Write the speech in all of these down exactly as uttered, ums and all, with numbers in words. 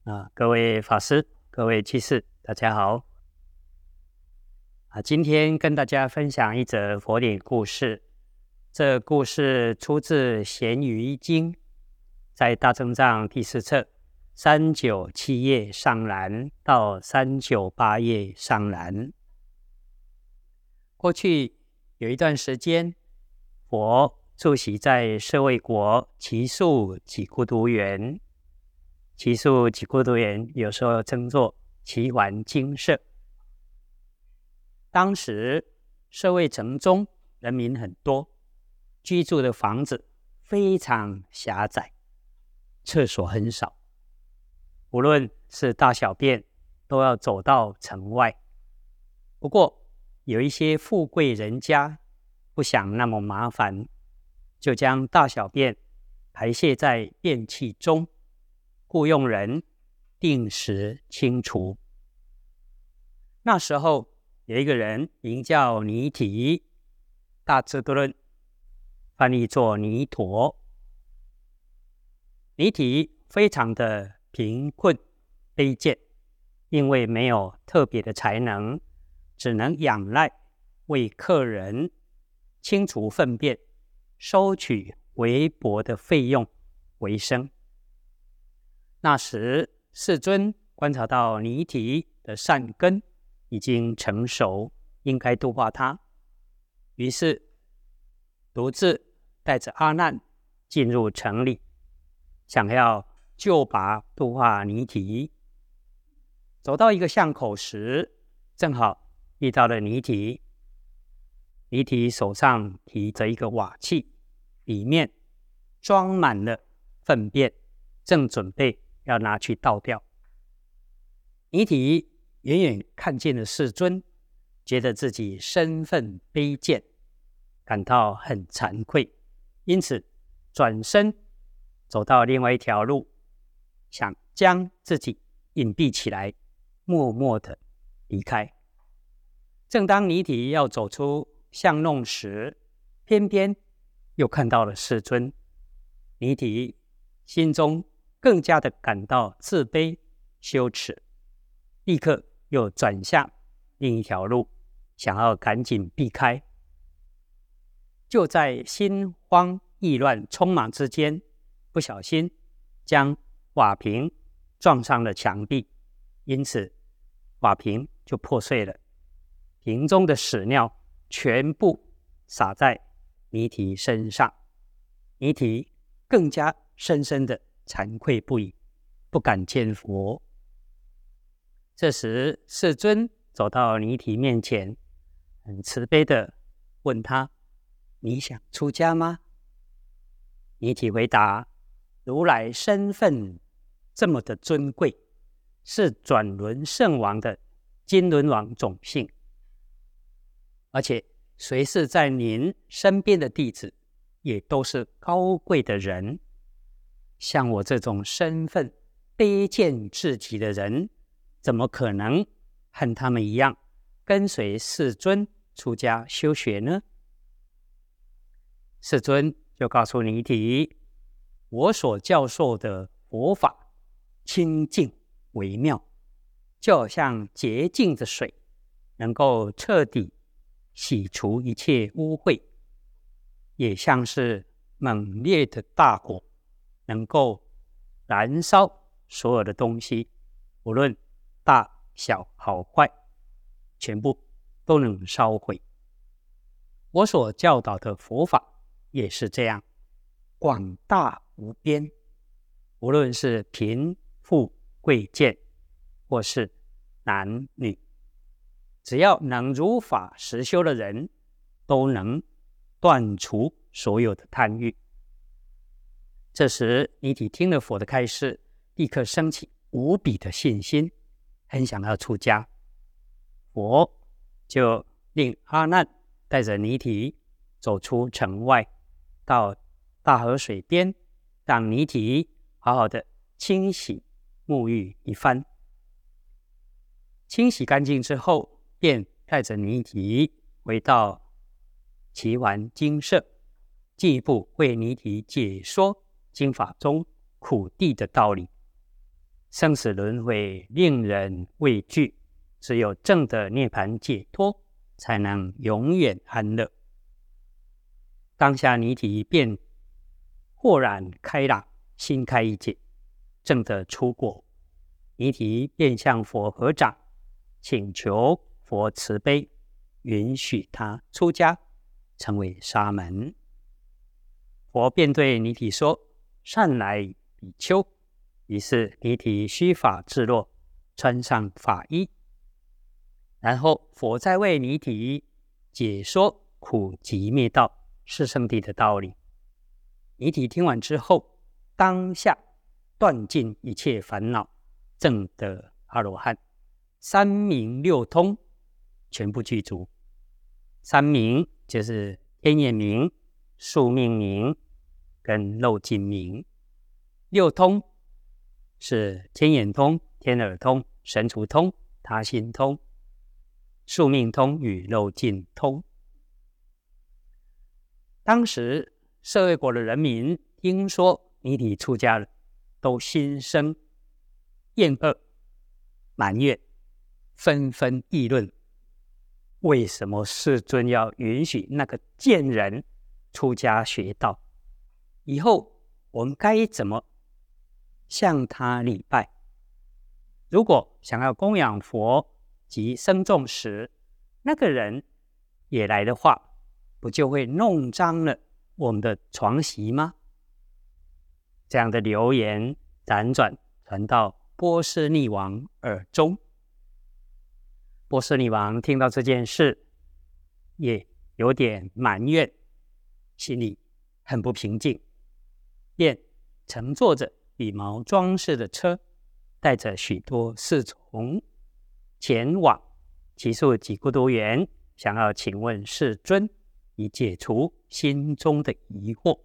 啊，各位法师、各位居士，大家好。啊，今天跟大家分享一则佛典故事。这故事出自《咸鱼经》，在大正藏第四册三九七页上栏到三九八页上栏。过去有一段时间，佛住席在舍卫国祇树给孤独园。祇树给孤独园有时候称作祇桓精舍。当时舍卫城中人民很多，居住的房子非常狭窄，厕所很少，无论是大小便都要走到城外。不过有一些富贵人家不想那么麻烦，就将大小便排泄在便器中，雇用人定时清除。那时候有一个人名叫尼提，大智度论翻译作尼陀。尼提非常的贫困卑贱，因为没有特别的才能，只能仰赖为客人清除粪便，收取微薄的费用为生。那时世尊观察到尼提的善根已经成熟，应该度化他，于是独自带着阿难进入城里，想要救拔度化尼提。走到一个巷口时，正好遇到了尼提。尼提手上提着一个瓦器，里面装满了粪便，正准备要拿去倒掉。尼提远远看见了世尊，觉得自己身份卑贱，感到很惭愧，因此转身走到另外一条路，想将自己隐蔽起来，默默地离开。正当尼提要走出巷弄时，偏偏又看到了世尊。尼提心中更加的感到自卑羞耻，立刻又转向另一条路，想要赶紧避开。就在心慌意乱匆忙之间，不小心将瓦瓶撞上了墙壁，因此瓦瓶就破碎了，瓶中的屎尿全部洒在尼提身上。尼提更加深深的惭愧不已，不敢见佛。这时世尊走到尼提面前，很慈悲的问他：你想出家吗？尼提回答：如来身份这么的尊贵，是转轮圣王的金轮王种姓，而且随侍在您身边的弟子也都是高贵的人，像我这种身份卑贱至极的人，怎么可能和他们一样跟随世尊出家修学呢？世尊就告诉尼提：我所教授的佛法清净微妙，就好像洁净的水，能够彻底洗除一切污秽，也像是猛烈的大火，能够燃烧所有的东西，无论大小好坏，全部都能烧毁。我所教导的佛法也是这样，广大无边，无论是贫富贵贱，或是男女，只要能如法实修的人，都能断除所有的贪欲。这时尼提听了佛的开示，立刻升起无比的信心，很想要出家。佛就令阿难带着尼提走出城外，到大河水边，让尼提好好的清洗沐浴一番。清洗干净之后，便带着尼提回到祇桓精舍，进一步为尼提解说经法中苦地的道理。 生死轮回令人畏惧，只有正的涅槃解脱，才能永远安乐。当下尼提便豁然开朗，心开一解，证得出果。尼提便向佛合掌，请求佛慈悲，允许他出家，成为沙门。佛便对尼提说：善来比丘。于是尼提须发自落，穿上法衣。然后佛再为尼提解说苦集灭道四圣谛的道理。尼提听完之后，当下断尽一切烦恼，证得阿罗汉，三明六通全部具足。三明就是天眼明、宿命明跟漏尽明。六通是天眼通、天耳通、神足通、他心通、宿命通与漏尽通。当时舍卫国的人民听说尼提出家了，都心生厌恶、埋怨，纷纷议论：为什么世尊要允许那个贱人出家学道？以后我们该怎么向他礼拜？如果想要供养佛及僧众时，那个人也来的话，不就会弄脏了我们的床席吗？这样的流言辗转传到波斯匿王耳中。波斯匿王听到这件事，也有点埋怨，心里很不平静，便乘坐着羽毛装饰的车，带着许多侍从前往祇树给孤独园，想要请问世尊，以解除心中的疑惑。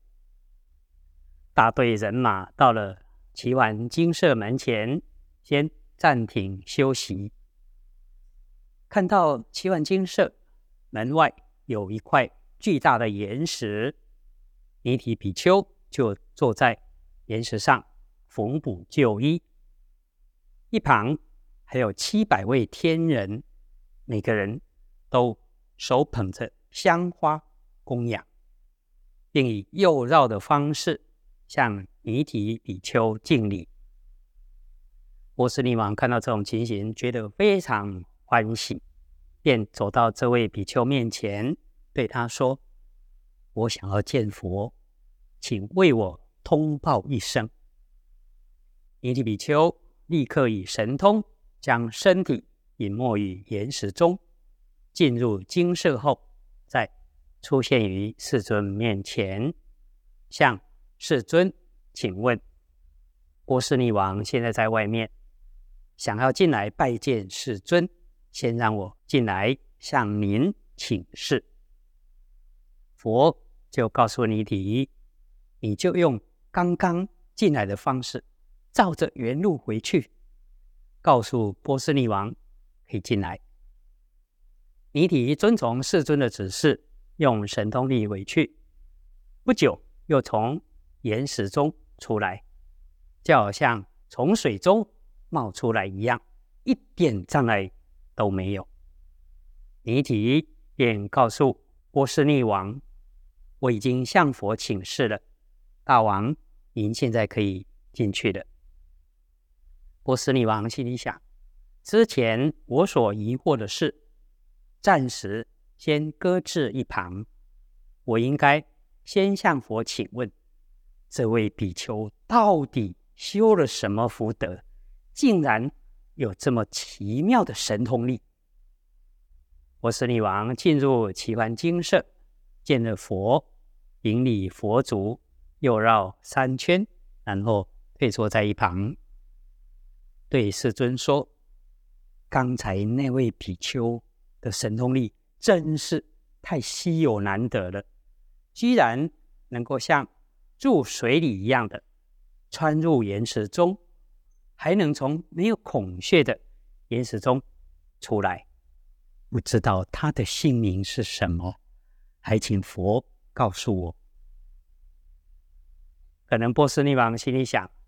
大队人马到了祇桓精舍门前，先暂停休息。看到祇桓精舍门外有一块巨大的岩石，尼提比丘就坐在岩石上缝补旧衣，一旁还有七百位天人，每个人都手捧着香花供养，并以右绕的方式向尼提比丘敬礼。波斯匿王看到这种情形，觉得非常欢喜，便走到这位比丘面前，对他说：我想要见佛，请为我通报一声。尼提比丘立刻以神通将身体隐没于岩石中，进入精舍后，再出现于世尊面前，向世尊请问：波斯匿王现在在外面，想要进来拜见世尊，先让我进来向您请示。佛就告诉尼提：你就用刚刚进来的方式，照着原路回去，告诉波斯匿王可以进来。尼提遵从世尊的指示，用神通力回去，不久又从岩石中出来，就好像从水中冒出来一样，一点障碍都没有。尼提便告诉波斯匿王：我已经向佛请示了，大王您现在可以进去了。波斯匿王心里想：之前我所疑惑的事，暂时先搁置一旁，我应该先向佛请问，这位比丘到底修了什么福德，竟然有这么奇妙的神通力。波斯匿王进入祇桓精舍，见了佛，顶礼佛足，又绕三圈，然后退坐在一旁，对世尊说：刚才那位比丘的神通力真是太稀有难得了，居然能够像注水里一样的穿入岩石中，还能从没有孔穴的岩石中出来。不知道他的姓名是什么，还请佛告诉我。可能波斯匿王心里想：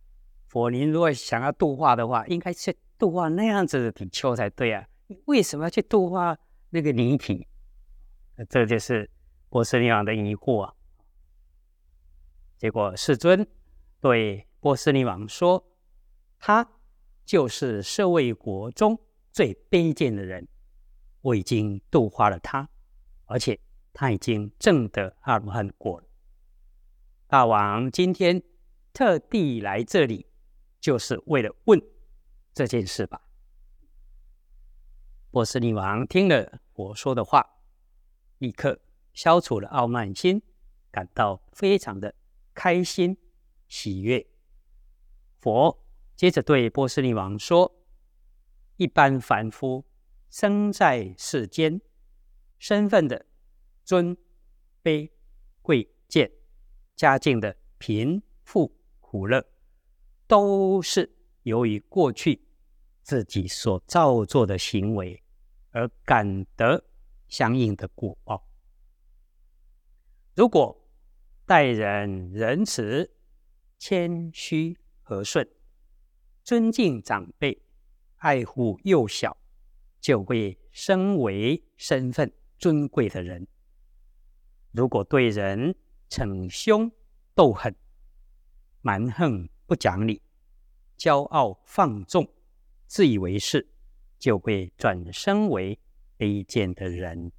佛您如果想要度化的话，应该去度化那样子的比丘才对啊，为什么要去度化那个尼提？这就是波斯匿王的疑惑啊。结果世尊对波斯匿王说，他就是舍卫国中最卑贱的人，我已经度化了他，而且他已经证得阿罗汉果了。大王今天特地来这里，就是为了问这件事吧。波斯匿王听了佛说的话，立刻消除了傲慢心，感到非常的开心喜悦。佛接着对波斯匿王说，一般凡夫生在世间，身份的尊卑贵贱，家境的贫富苦乐，都是由于过去自己所造作的行为而感得相应的果报。如果待人仁慈、谦虚和顺，尊敬长辈，爱护幼小，就会升为身份尊贵的人。如果对人逞凶斗狠、蛮横不讲理、骄傲放纵、自以为是，就会转生为卑贱的人。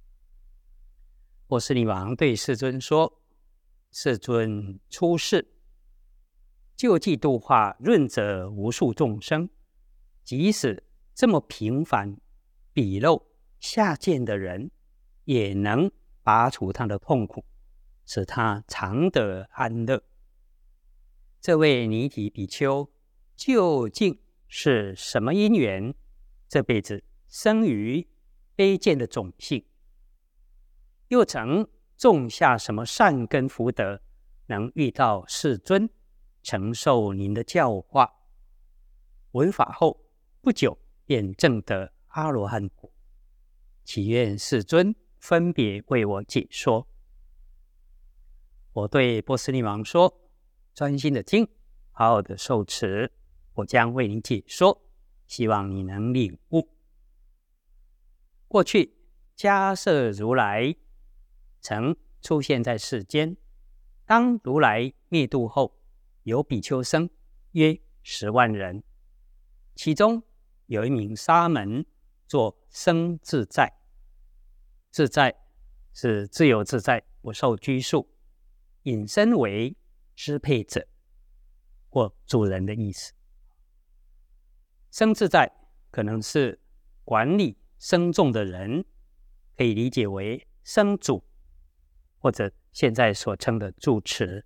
波斯匿王对世尊说，世尊出世，救济度化润泽无数众生，即使这么平凡鄙陋下贱的人，也能拔除他的痛苦，使他常得安乐。这位尼提比丘究竟是什么因缘，这辈子生于卑贱的种姓，又曾种下什么善根福德，能遇到世尊，承受您的教化，闻法后不久便证得阿罗汉果？祈愿世尊分别为我解说。我对波斯匿王说，专心的听，好好的受持，我将为你解说，希望你能领悟。过去迦叶如来曾出现在世间，当如来灭度后，有比丘僧约十万人，其中有一名沙门作僧自在。自在是自由自在，不受拘束，引申为支配者或主人的意思。僧自在可能是管理僧众的人，可以理解为僧主，或者现在所称的住持。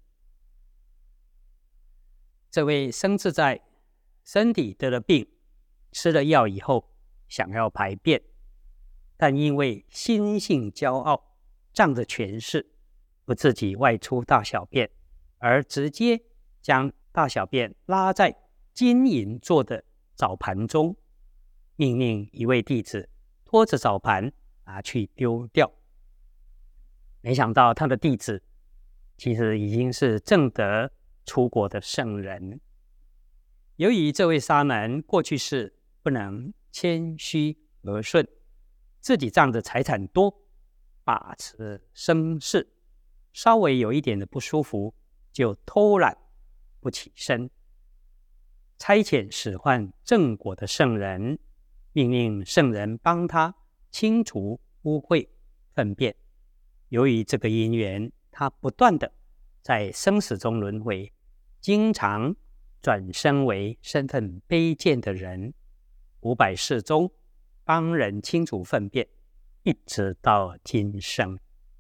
这位僧自在身体得了病，吃了药以后想要排便，但因为心性骄傲，仗着权势，不自己外出大小便，而直接将大小便拉在金银做的澡盘中，命令一位弟子拖着澡盘拿去丢掉。没想到他的弟子其实已经是证得出国的圣人。由于这位沙门过去世不能谦虚和顺，自己仗着财产多，把持生事，稍微有一点的不舒服就偷懒不起身，差遣使唤正果的圣人，命令圣人帮他清除污秽粪便。由于这个因缘，他不断的在生死中轮回，经常转生为身份卑贱的人，五百世中帮人清除粪便，一直到今生。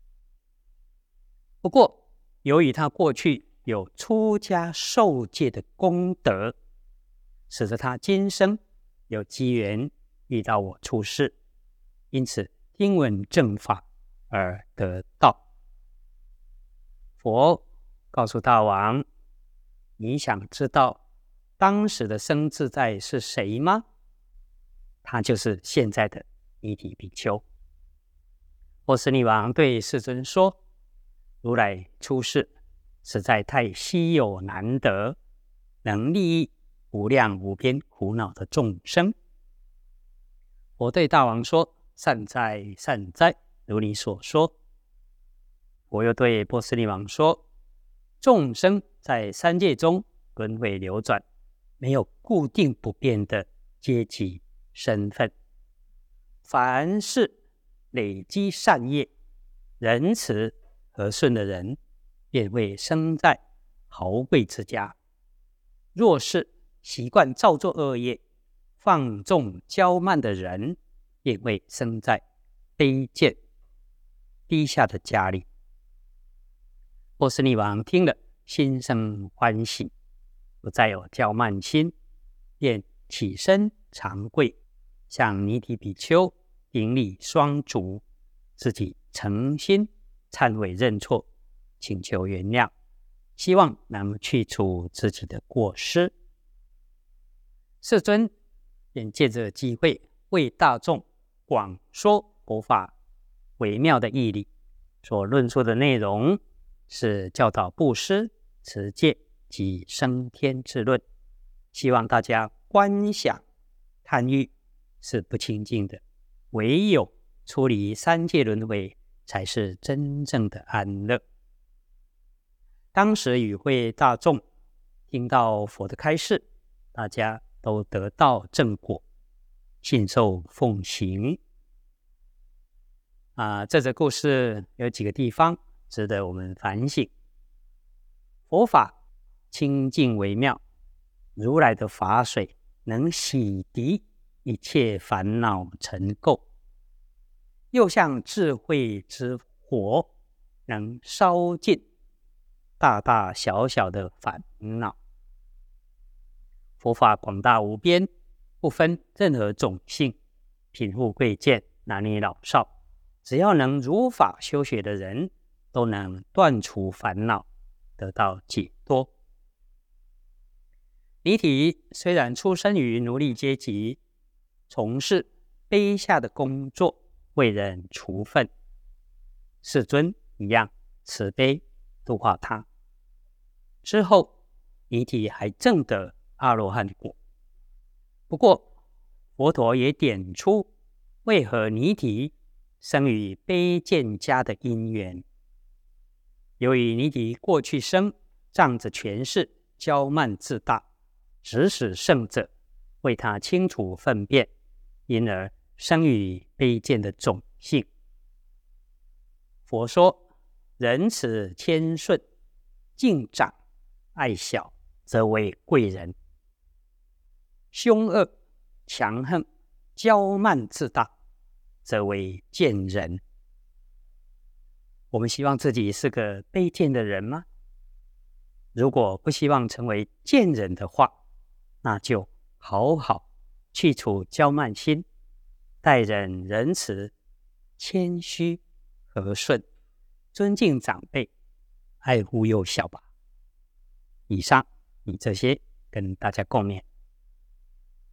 不过由于他过去有出家受戒的功德，使得他今生有机缘遇到我出世，因此听闻正法而得道。佛告诉大王，你想知道当时的僧自在是谁吗？他就是现在的尼提比丘。波斯匿王对世尊说，如来出世实在太稀有难得， 能利益无量无边苦恼的众生。佛对大王说：善哉善哉，如你所说。佛又对波斯匿王说：众生在三界中轮回流转，没有固定不变的阶级身份，凡是累积善业、仁慈和顺的人，便会生在豪贵之家；若是习惯造作恶业、放纵骄慢的人，便会生在卑贱低下的家里。波斯匿王听了，心生欢喜，不再有骄慢心，便起身长跪，向尼提比丘顶礼双足，自己诚心忏悔认错，请求原谅，希望能去除自己的过失。世尊便借着机会为大众广说佛法微妙的义理，所论述的内容是教导布施、持戒及升天之论，希望大家观想贪欲是不清净的，唯有出离三界轮回才是真正的安乐。当时与会大众听到佛的开示，大家都得到正果，信受奉行。啊，这则故事有几个地方值得我们反省。佛法清净微妙，如来的法水能洗涤一切烦恼尘垢，又像智慧之火，能烧尽大大小小的烦恼。佛法广大无边，不分任何种姓、贫富贵贱、男女老少，只要能如法修学的人，都能断除烦恼，得到解脱。尼提虽然出生于奴隶阶级，从事卑下的工作，为人除愤，世尊一样慈悲度化他。之后，尼提还证得阿罗汉果。不过，佛陀也点出为何尼提生于卑贱家的因缘。由于尼提过去生仗着权势，骄慢自大，指使圣者为他清除粪便，因而生于卑贱的种姓。佛说：仁慈谦顺，敬长爱小，则为贵人；凶恶强横，骄慢自大，则为贱人。我们希望自己是个卑贱的人吗？如果不希望成为贱人的话，那就好好去除骄慢心，待人仁慈、谦虚、和顺，尊敬长辈，爱护幼小吧。以上以这些跟大家共勉。